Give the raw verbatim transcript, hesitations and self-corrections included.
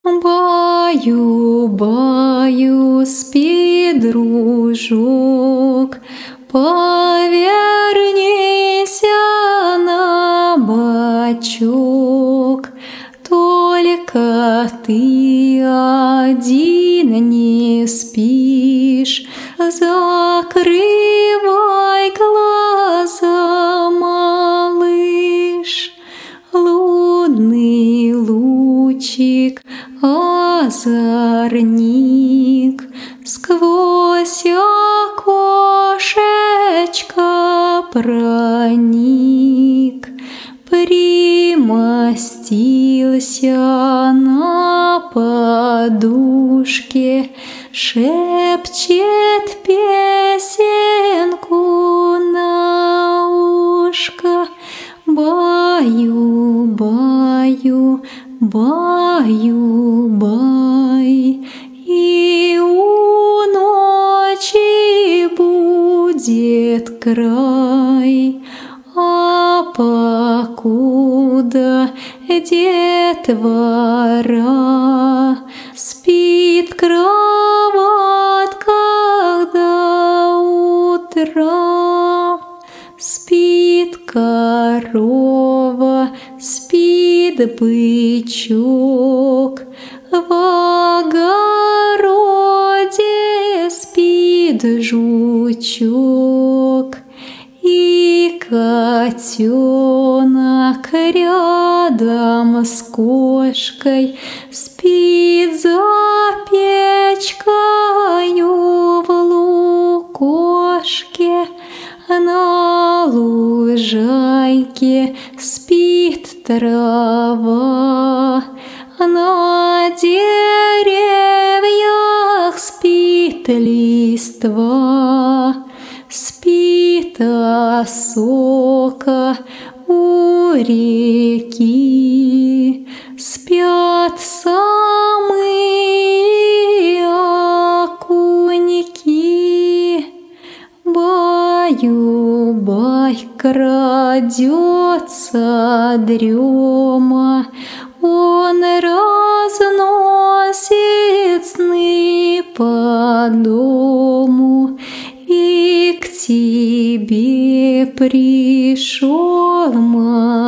Баю-баю, спи, дружок, повернися на бочок. Только ты один не спишь, закрывай глаза, малыш. Лунный лучик, озорник, сквозь окошечко проник, примостился на подушке, шепчет песенку на ушко. Баю-баю, баю-бай, и у ночи будет край. А покуда детвора спит кроватка до утра, спит корова, спит бычок, в огороде спит жучок, и котенок рядом с кошкой спит за печкою в лукошке. На лужайке спит трава, на деревьях спит листва, спит осока у реки, спят самые окуньки. Баю-бай, крадется дрема, он разносит сны по дому, и к тебе пришел мой.